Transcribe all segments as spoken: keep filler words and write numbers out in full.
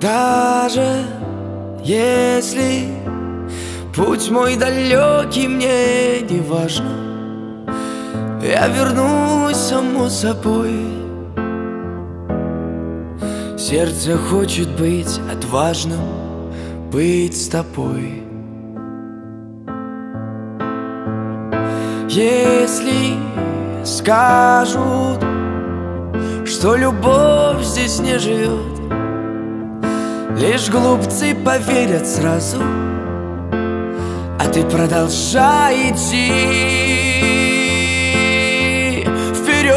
Даже если путь мой далекий, мне не важно, я вернусь само собой. Сердце хочет быть отважным, быть с тобой. Если скажут, что любовь здесь не живет, лишь глупцы поверят сразу, а ты продолжай идти вперед.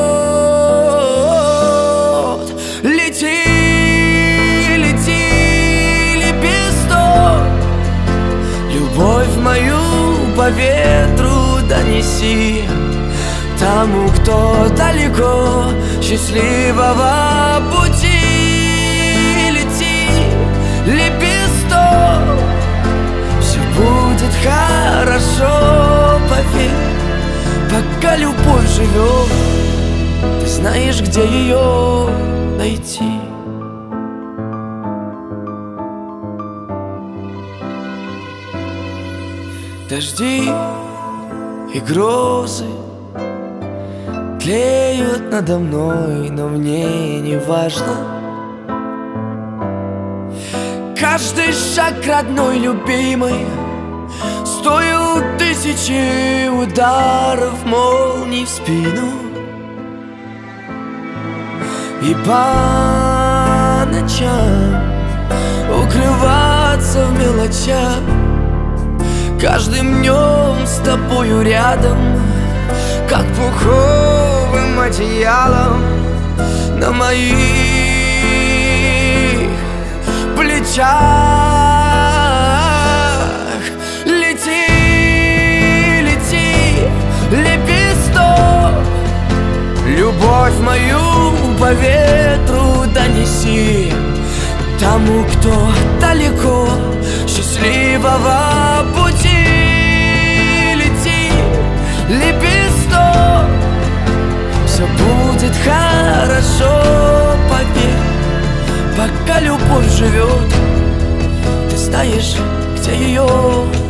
Лети, лети, лепесток, любовь мою по ветру донеси тому, кто далеко, счастливого пути. Лепесток, все будет хорошо, поверь, пока любовь живет, ты знаешь, где ее найти. Дожди и грозы тлеют надо мной, но мне не важно. Каждый шаг родной, любимый, стоил тысячи ударов молний в спину. И по ночам укрываться в мелочах, каждым днем с тобою рядом, как пуховым одеялом на моих плечах. Лети, лети, лепесток, любовь мою по ветру донеси тому, кто далеко, счастливого пути. Лети, лепесток, все будет хорошо, поверь, пока любовь живет, ты знаешь, где ее